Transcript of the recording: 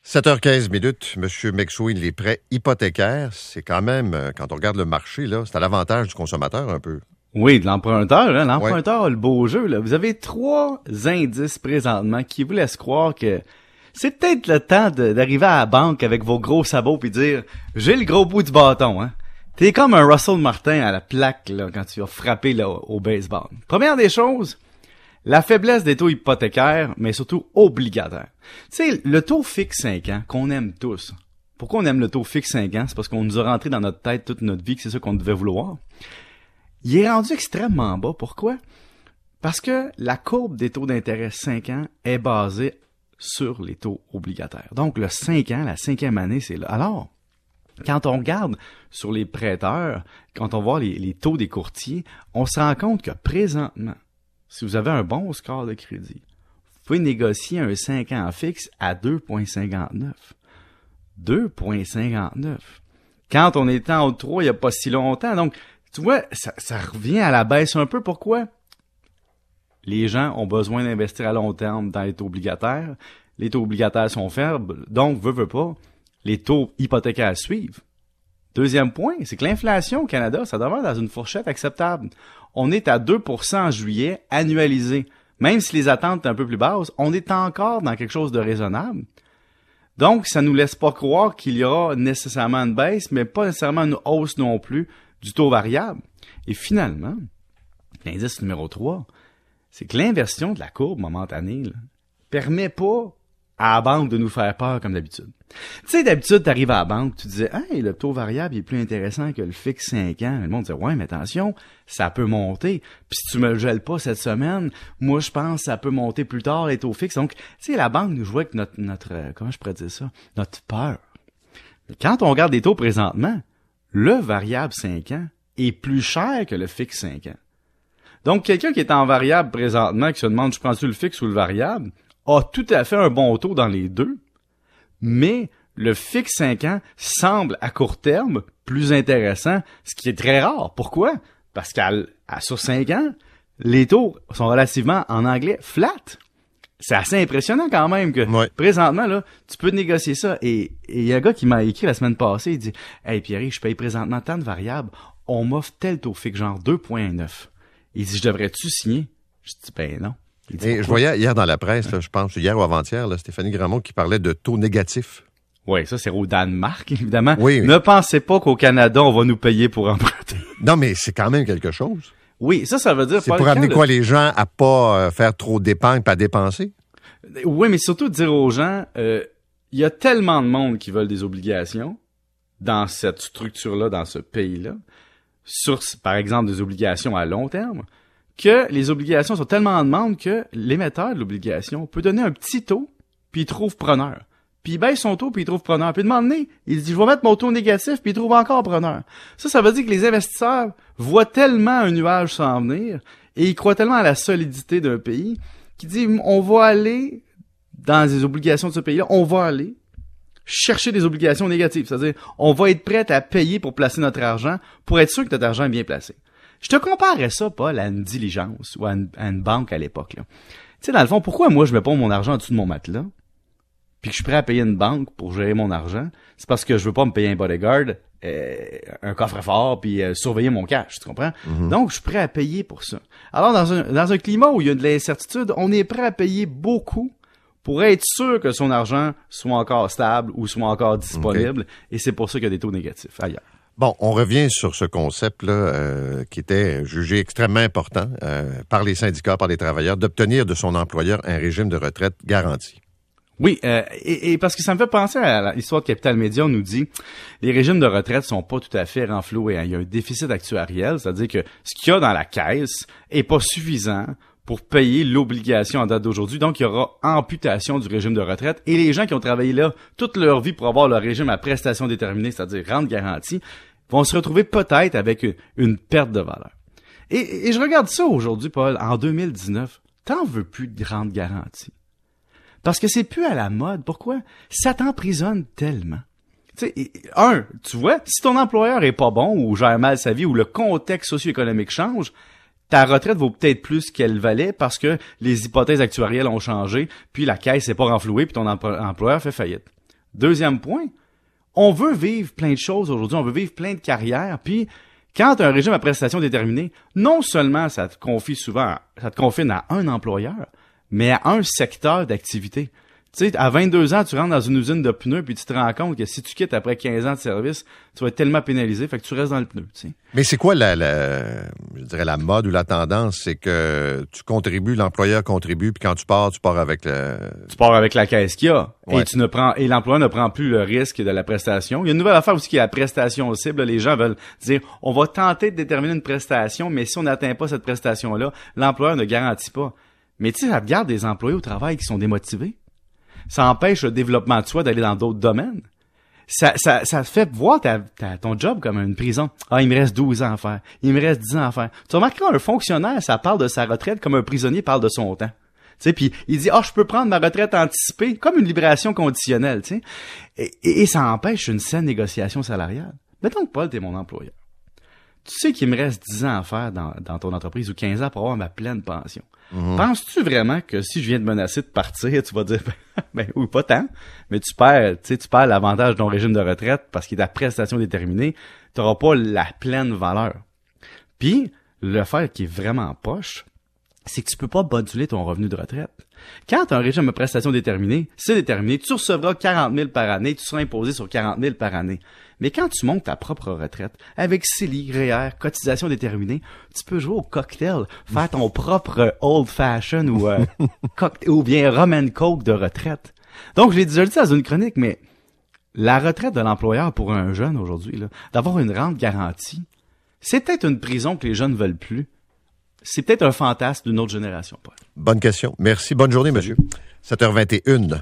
7h15, Monsieur McSween, les prêts hypothécaires, c'est quand même, quand on regarde le marché, là, c'est à l'avantage du consommateur un peu. Oui, de l'emprunteur. Hein? L'emprunteur a le beau jeu. Là. Vous avez 3 indices présentement qui vous laissent croire que c'est peut-être le temps d'arriver à la banque avec vos gros sabots puis dire « J'ai le gros bout du bâton. Hein? » T'es comme un Russell Martin à la plaque là, quand tu vas frapper là, au baseball. Première des choses, la faiblesse des taux hypothécaires, mais surtout obligataires. Tu sais, le taux fixe 5 ans, qu'on aime tous. Pourquoi on aime le taux fixe 5 ans? C'est parce qu'on nous a rentré dans notre tête toute notre vie que c'est ça qu'on devait vouloir. Il est rendu extrêmement bas. Pourquoi? Parce que la courbe des taux d'intérêt 5 ans est basée sur les taux obligataires. Donc, le 5 ans, la 5e année, c'est là. Alors, quand on regarde sur les prêteurs, quand on voit les taux des courtiers, on se rend compte que présentement, si vous avez un bon score de crédit, vous pouvez négocier un 5 ans fixe à 2,59. 2,59. Quand on était en haut de 3, il n'y a pas si longtemps. Donc, tu vois, ça revient à la baisse un peu. Pourquoi? Les gens ont besoin d'investir à long terme dans les taux obligataires. Les taux obligataires sont faibles, donc, veut pas, les taux hypothécaires suivent. Deuxième point, c'est que l'inflation au Canada, ça demeure dans une fourchette acceptable. On est à 2% en juillet, annualisé. Même si les attentes sont un peu plus basses, on est encore dans quelque chose de raisonnable. Donc, ça nous laisse pas croire qu'il y aura nécessairement une baisse, mais pas nécessairement une hausse non plus du taux variable. Et finalement, l'indice numéro 3, c'est que l'inversion de la courbe momentanée là, permet pas à la banque de nous faire peur comme d'habitude. Tu sais, d'habitude, t'arrives à la banque, tu disais « Hey, le taux variable est plus intéressant que le fixe 5 ans. » Le monde disait « Ouais, mais attention, ça peut monter. Puis si tu me le gèles pas cette semaine, moi, je pense que ça peut monter plus tard, les taux fixes. » Donc, tu sais, la banque nous jouait avec notre comment je pourrais dire ça? Notre peur. Mais quand on regarde les taux présentement, le variable 5 ans est plus cher que le fixe 5 ans. Donc, quelqu'un qui est en variable présentement, qui se demande « Je prends-tu le fixe ou le variable? » a tout à fait un bon taux dans les deux, mais le fixe 5 ans semble à court terme plus intéressant, ce qui est très rare. Pourquoi? Parce sur 5 ans, les taux sont relativement, en anglais, flat. C'est assez impressionnant quand même que présentement, là, tu peux négocier ça. Et il y a un gars qui m'a écrit la semaine passée, il dit « Hey Pierre, je paye présentement tant de variables, on m'offre tel taux fixe, genre 2,9. » Il dit « Je devrais-tu signer? » Je dis « Ben non. » Et je voyais hier dans la presse, là, je pense, hier ou avant-hier, là, Stéphanie Gramont qui parlait de taux négatifs. Oui, ça c'est au Danemark, évidemment. Oui. Ne pensez pas qu'au Canada, on va nous payer pour emprunter. Non, mais c'est quand même quelque chose. Oui, ça veut dire... C'est pour amener quoi les gens à pas faire trop d'épargne pas à dépenser? Oui, mais surtout dire aux gens, il y a tellement de monde qui veulent des obligations dans cette structure-là, dans ce pays-là, sur, par exemple, des obligations à long terme, que les obligations sont tellement en demande que l'émetteur de l'obligation peut donner un petit taux, puis il trouve preneur. Puis il baisse son taux, puis il trouve preneur. Puis de demander, il dit, je vais mettre mon taux négatif, puis il trouve encore preneur. Ça veut dire que les investisseurs voient tellement un nuage s'en venir, et ils croient tellement à la solidité d'un pays, qu'ils disent, on va aller dans les obligations de ce pays-là, on va aller chercher des obligations négatives. C'est-à-dire, on va être prêt à payer pour placer notre argent, pour être sûr que notre argent est bien placé. Je te comparerais ça, Paul, à une diligence ou à une banque à l'époque. Tu sais, dans le fond, pourquoi moi je mets pas mon argent en dessous de mon matelas, puis que je suis prêt à payer une banque pour gérer mon argent? C'est parce que je veux pas me payer un bodyguard, un coffre-fort, puis surveiller mon cash, tu comprends? Mm-hmm. Donc, je suis prêt à payer pour ça. Alors, dans un climat où il y a de l'incertitude, on est prêt à payer beaucoup pour être sûr que son argent soit encore stable ou soit encore disponible, et c'est pour ça qu'il y a des taux négatifs ailleurs. Bon, on revient sur ce concept-là qui était jugé extrêmement important par les syndicats, par les travailleurs, d'obtenir de son employeur un régime de retraite garanti. Oui, et parce que ça me fait penser à l'histoire de Capital Média, on nous dit les régimes de retraite sont pas tout à fait renfloués. Hein. Il y a un déficit actuariel, c'est-à-dire que ce qu'il y a dans la caisse est pas suffisant pour payer l'obligation en date d'aujourd'hui. Donc, il y aura amputation du régime de retraite. Et les gens qui ont travaillé là toute leur vie pour avoir leur régime à prestation déterminée, c'est-à-dire rente garantie, vont se retrouver peut-être avec une perte de valeur. Et je regarde ça aujourd'hui, Paul, en 2019. T'en veux plus de rente garantie. Parce que c'est plus à la mode. Pourquoi? Ça t'emprisonne tellement. Tu sais, tu vois, si ton employeur est pas bon ou gère mal sa vie ou le contexte socio-économique change, ta retraite vaut peut-être plus qu'elle valait parce que les hypothèses actuarielles ont changé, puis la caisse n'est pas renflouée, puis ton employeur fait faillite. Deuxième point, on veut vivre plein de choses aujourd'hui, on veut vivre plein de carrières, puis quand tu as un régime à prestation déterminée, non seulement ça te confine à un employeur, mais à un secteur d'activité. Tu sais, à 22 ans, tu rentres dans une usine de pneus puis tu te rends compte que si tu quittes après 15 ans de service, tu vas être tellement pénalisé, fait que tu restes dans le pneu, tu sais. Mais c'est quoi je dirais la mode ou la tendance, c'est que tu contribues, l'employeur contribue, puis quand tu pars avec Tu pars avec la caisse qu'il y a. Ouais. Et l'employeur ne prend plus le risque de la prestation. Il y a une nouvelle affaire aussi qui est la prestation cible. Les gens veulent dire, on va tenter de déterminer une prestation, mais si on n'atteint pas cette prestation-là, l'employeur ne garantit pas. Mais tu sais, ça regarde des employés au travail qui sont démotivés. Ça empêche le développement de soi d'aller dans d'autres domaines. Ça te fait voir ton job comme une prison. Ah, il me reste 12 ans à faire. Il me reste 10 ans à faire. Tu remarques quand un fonctionnaire, ça parle de sa retraite comme un prisonnier parle de son temps. Tu sais, puis il dit, je peux prendre ma retraite anticipée, comme une libération conditionnelle, tu sais. Et ça empêche une saine négociation salariale. Mettons que Paul, t'es mon employeur. Tu sais qu'il me reste 10 ans à faire dans ton entreprise ou 15 ans pour avoir ma pleine pension. Mm-hmm. Penses-tu vraiment que si je viens de menacer de partir, tu vas dire, ben oui, pas tant, mais tu perds l'avantage de ton régime de retraite parce qu'il est à prestation déterminée, tu n'auras pas la pleine valeur. Puis, le fait qui est vraiment poche, c'est que tu peux pas moduler ton revenu de retraite. Quand tu as un régime de prestation déterminée, c'est déterminé, tu recevras 40 000 par année, tu seras imposé sur 40 000 par année. Mais quand tu montes ta propre retraite, avec CELI, REER, cotisation déterminée, tu peux jouer au cocktail, faire ton propre old fashion ou bien rum and coke de retraite. Donc, je l'ai déjà dit dans une chronique, mais la retraite de l'employeur pour un jeune aujourd'hui, là, d'avoir une rente garantie, c'est peut-être une prison que les jeunes veulent plus. C'est peut-être un fantasme d'une autre génération, Paul. Bonne question. Merci. Bonne journée, monsieur. 7h21.